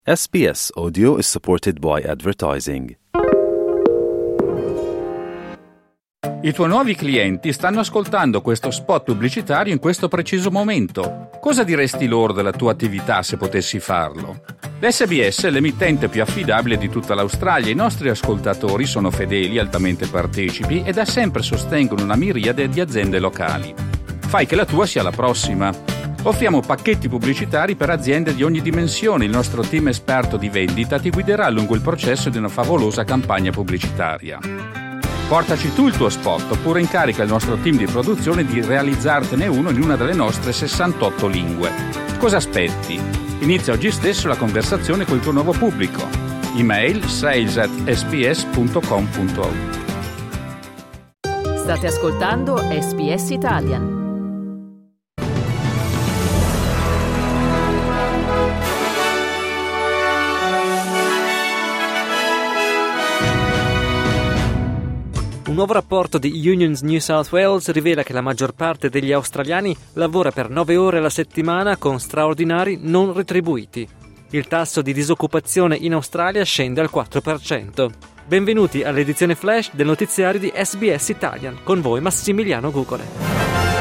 SBS Audio is supported by advertising. I tuoi nuovi clienti stanno ascoltando questo spot pubblicitario in questo preciso momento. Cosa diresti loro della tua attività se potessi farlo? L'SBS è l'emittente più affidabile di tutta l'Australia. I nostri ascoltatori sono fedeli, altamente partecipi e da sempre sostengono una miriade di aziende locali. Fai che la tua sia la prossima. Offriamo pacchetti pubblicitari per aziende di ogni dimensione. Il nostro team esperto di vendita ti guiderà lungo il processo di una favolosa campagna pubblicitaria. Portaci tu il tuo spot oppure incarica il nostro team di produzione di realizzartene uno in una delle nostre 68 lingue. Cosa aspetti? Inizia oggi stesso la conversazione col tuo nuovo pubblico. Email sales@sbs.com.au. State ascoltando SBS Italian. Un nuovo rapporto di Unions New South Wales rivela che la maggior parte degli australiani lavora per 9 ore alla settimana con straordinari non retribuiti. Il tasso di disoccupazione in Australia scende al 4%. Benvenuti all'edizione flash del notiziario di SBS Italian, con voi Massimiliano Gugole.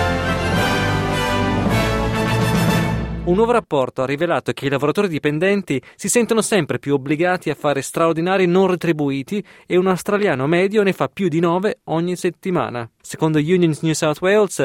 Un nuovo rapporto ha rivelato che i lavoratori dipendenti si sentono sempre più obbligati a fare straordinari non retribuiti e un australiano medio ne fa più di 9 ogni settimana. Secondo Unions New South Wales,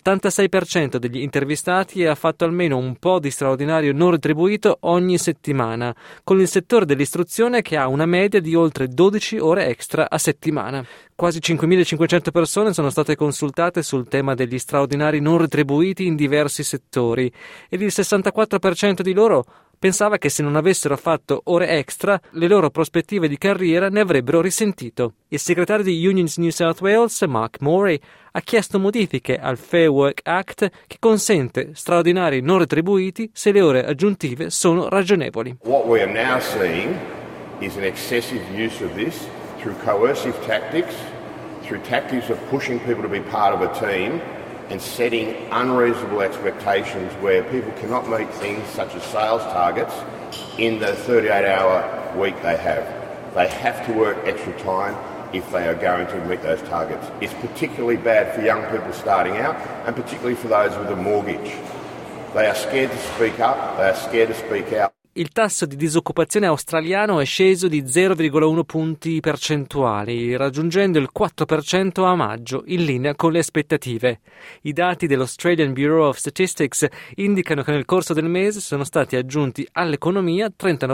l'86% degli intervistati ha fatto almeno un po' di straordinario non retribuito ogni settimana, con il settore dell'istruzione che ha una media di oltre 12 ore extra a settimana. Quasi 5.500 persone sono state consultate sul tema degli straordinari non retribuiti in diversi settori ed il 64% di loro pensava che se non avessero fatto ore extra, le loro prospettive di carriera ne avrebbero risentito. Il segretario di Unions New South Wales, Mark Morey, ha chiesto modifiche al Fair Work Act che consente straordinari non retribuiti se le ore aggiuntive sono ragionevoli. What we are now seeing is an excessive use of this through coercive tactics, through tactics of pushing people to be part of a team and setting unreasonable expectations where people cannot meet things such as sales targets in the 38-hour week they have. They have to work extra time if they are going to meet those targets. It's particularly bad for young people starting out and particularly for those with a mortgage. They are scared to speak up, they are scared to speak out. Il tasso di disoccupazione australiano è sceso di 0,1 punti percentuali, raggiungendo il 4% a maggio, in linea con le aspettative. I dati dell'Australian Bureau of Statistics indicano che nel corso del mese sono stati aggiunti all'economia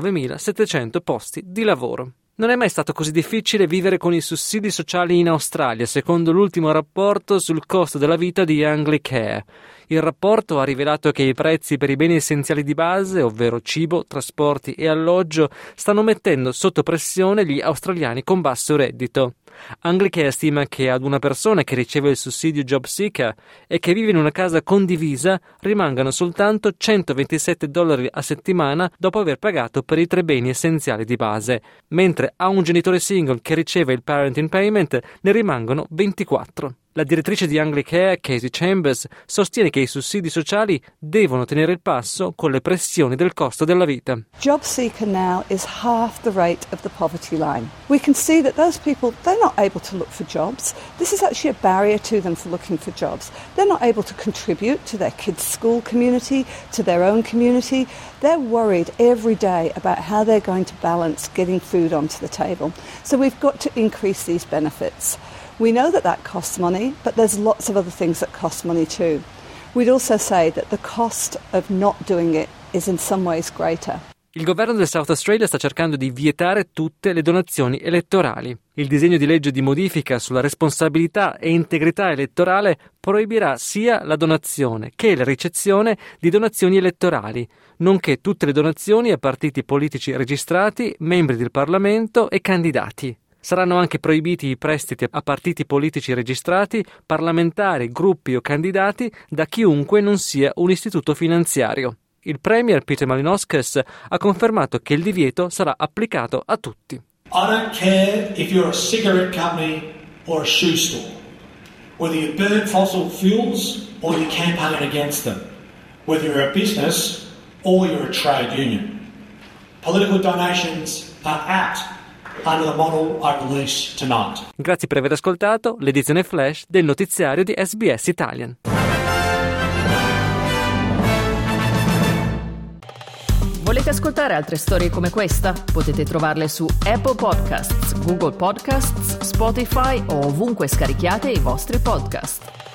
39.700 posti di lavoro. Non è mai stato così difficile vivere con i sussidi sociali in Australia, secondo l'ultimo rapporto sul costo della vita di Anglicare. Il rapporto ha rivelato che i prezzi per i beni essenziali di base, ovvero cibo, trasporti e alloggio, stanno mettendo sotto pressione gli australiani con basso reddito. Anglicare stima che ad una persona che riceve il sussidio Job Seeker e che vive in una casa condivisa rimangano soltanto $127 a settimana dopo aver pagato per i 3 beni essenziali di base, mentre a un genitore single che riceve il Parenting Payment ne rimangono 24. La direttrice di Anglicare, Casey Chambers, sostiene che i sussidi sociali devono tenere il passo con le pressioni del costo della vita. Job seeker now is half the rate of the poverty line. We can see that those people, they're not able to look for jobs. This is actually a barrier to them for looking for jobs. They're not able to contribute to their kids' school community, to their own community. They're worried every day about how they're going to balance getting food onto the table. So we've got to increase these benefits. We know that costs money, but there's lots of other things that cost money too. We'd also say that the cost of not doing it is in some ways greater. Il governo del South Australia sta cercando di vietare tutte le donazioni elettorali. Il disegno di legge di modifica sulla responsabilità e integrità elettorale proibirà sia la donazione che la ricezione di donazioni elettorali, nonché tutte le donazioni a partiti politici registrati, membri del Parlamento e candidati. Saranno anche proibiti i prestiti a partiti politici registrati, parlamentari, gruppi o candidati da chiunque non sia un istituto finanziario. Il premier Peter Malinauskas ha confermato che il divieto sarà applicato a tutti. I don't care if you're a cigarette company or a shoe store, whether you burn fossil fuels or you campaign against them, whether you're a business or you're a trade union. Political donations are out under the model I release tonight. Grazie per aver ascoltato l'edizione flash del notiziario di SBS Italian. Volete ascoltare altre storie come questa? Potete trovarle su Apple Podcasts, Google Podcasts, Spotify o ovunque scarichiate i vostri podcast.